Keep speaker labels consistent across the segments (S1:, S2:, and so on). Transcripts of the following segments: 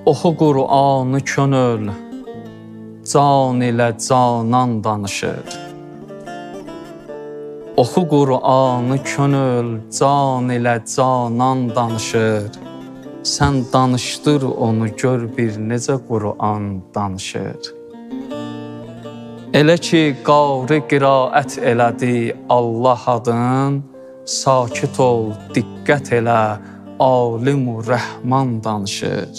S1: Oxu Qur'anı könül, can ilə canan danışır. Oxu Qur'anı könül, can ilə canan danışır. Sən danışdır onu, gör bir necə Qur'an danışır. Elə ki, qari qiraət elədi Allah adın, sakit ol, diqqət elə, alim-u rəhman danışır.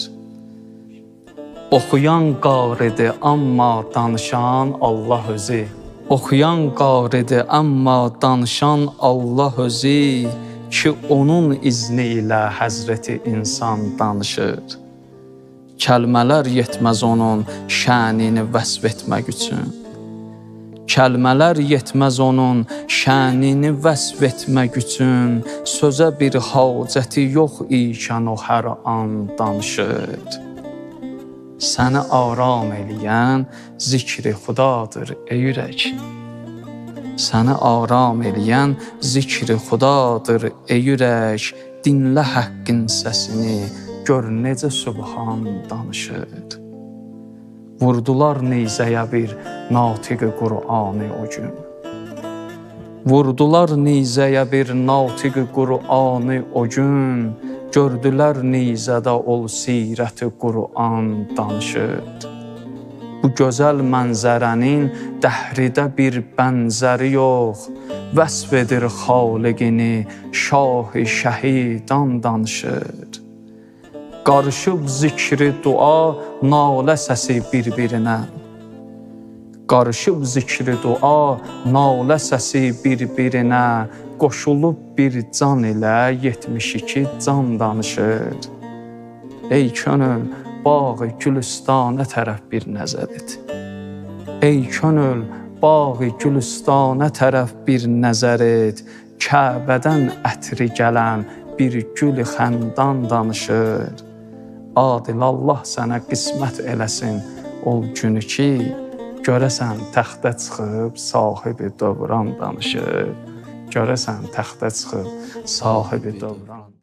S1: Oxuyan qaridir, amma danışan Allah özü. Oxuyan qaridir, amma danışan Allah özü, ki onun izni ilə Həzrəti insan danışır. Kəlmələr yetməz onun şənini vəsf etmək üçün. Kəlmələr yetməz onun şənini vəsf etmək üçün, sözə bir hacəti yox ikən o hər an danışır. Səni aram eləyən zikri xudadır ey ürək. Səni aram eləyən zikri xudadır ey ürək. Dinlə həqqin səsini, gör necə Subhan danışır. Vurdular neyzəyə bir natiq-i Qur'anı o gün. Vurdular neyzəyə bir natiq-i Qur'anı o gün. Gördülər neyzədə ol sirət-i Qur'an danışır. Bu gözəl mənzərənin dəhridə bir bənzəri yox. Vəsf edir xaliqini, şah-ı şəhidan danışır. Qarışıb zikri dua, nalə səsi bir-birinə. Qarışıb zikri dua, nalə səsi bir-birinə. Qoşulub bir can ilə 72 can danışır. Ey könül, bağı gülüstanə tərəf bir nəzər et. Ey könül, bağı gülüstanə tərəf bir nəzər et. Kəbədən ətri gələn bir gül xəndan danışır. Adil Allah sənə qismət eləsin ol günü ki, görəsən təxtə çıxıb sahibi dövran danışır. Görəsən təxtə çıxıb sahibi dövran.